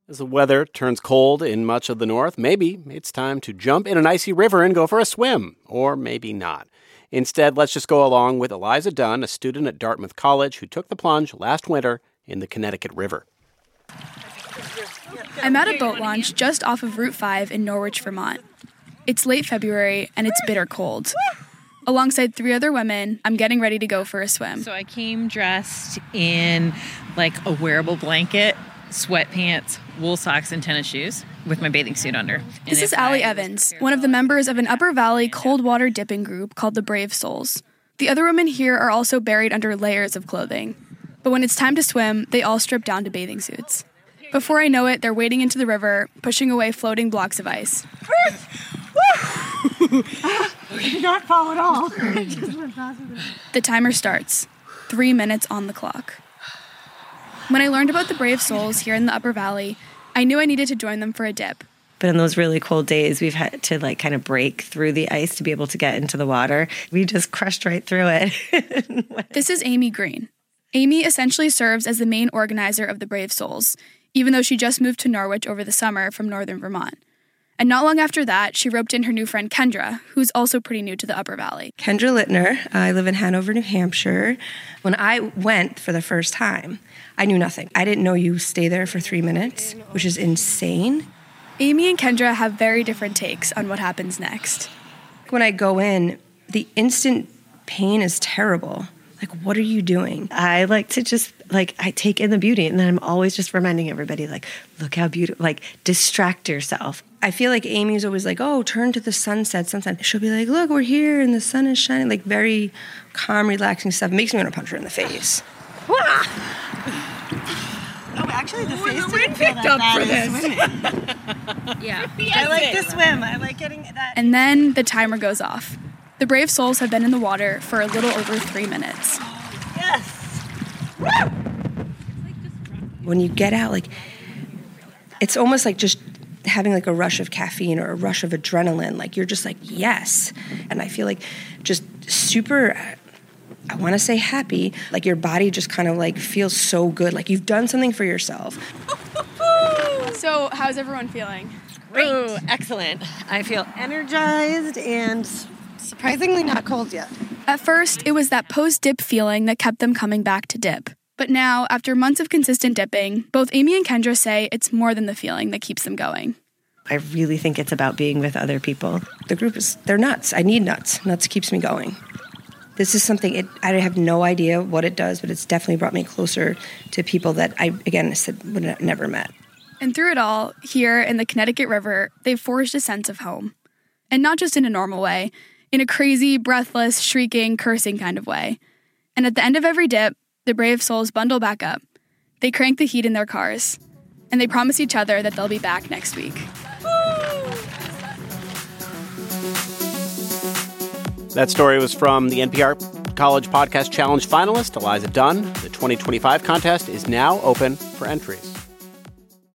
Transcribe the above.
As the weather turns cold in much of the north, maybe it's time to jump in an icy river and go for a swim. Or maybe not. Instead, let's just go along with Eliza Dunn, a student at Dartmouth College who took the plunge last winter in the Connecticut River. I'm at a boat launch just off of Route 5 in Norwich, Vermont. It's late February, and it's bitter cold. Alongside 3 other women, I'm getting ready to go for a swim. So I came dressed in like a wearable blanket, sweatpants, wool socks, and tennis shoes with my bathing suit under. This is Allie Evans, one of the members of an Upper Valley cold water dipping group called the Brave Souls. The other women here are also buried under layers of clothing. But when it's time to swim, they all strip down to bathing suits. Before I know it, they're wading into the river, pushing away floating blocks of ice. We did not fall at all. The timer starts. 3 minutes on the clock. When I learned about the Brave Souls here in the Upper Valley, I knew I needed to join them for a dip. But in those really cold days, we've had to kind of break through the ice to be able to get into the water. We just crushed right through it. This is Amy Green. Amy essentially serves as the main organizer of the Brave Souls, even though she just moved to Norwich over the summer from northern Vermont. And not long after that, she roped in her new friend Kendra, who's also pretty new to the Upper Valley. Kendra Littner. I live in Hanover, New Hampshire. When I went for the first time, I knew nothing. I didn't know you stay there for 3 minutes, which is insane. Amy and Kendra have very different takes on what happens next. When I go in, the instant pain is terrible. Like, what are you doing? I like to just, I take in the beauty, and then I'm always just reminding everybody, look how beautiful, distract yourself. I feel like Amy's always like, oh, turn to the sunset. Sometimes she'll be like, look, we're here, and the sun is shining. Very calm, relaxing stuff. It makes me want to punch her in the face. Oh, actually, the face didn't feel that bad for this. Yeah. I like to swim. I like getting that. And then the timer goes off. The Brave Souls have been in the water for a little over 3 minutes. Yes. When you get out, it's almost like just having a rush of caffeine or a rush of adrenaline. You're just yes. And I feel just super, I want to say happy. Your body just kind of feels so good. You've done something for yourself. So how's everyone feeling? Great. Ooh, excellent. I feel energized and surprisingly not cold yet. At first, it was that post-dip feeling that kept them coming back to dip. But now, after months of consistent dipping, both Amy and Kendra say it's more than the feeling that keeps them going. I really think it's about being with other people. The group they're nuts. I need nuts. Nuts keeps me going. This is something, I have no idea what it does, but it's definitely brought me closer to people that I would have never met. And through it all, here in the Connecticut River, they've forged a sense of home. And not just in a normal way, in a crazy, breathless, shrieking, cursing kind of way. And at the end of every dip, the Brave Souls bundle back up. They crank the heat in their cars. And they promise each other that they'll be back next week. That story was from the NPR College Podcast Challenge finalist, Eliza Dunn. The 2025 contest is now open for entries.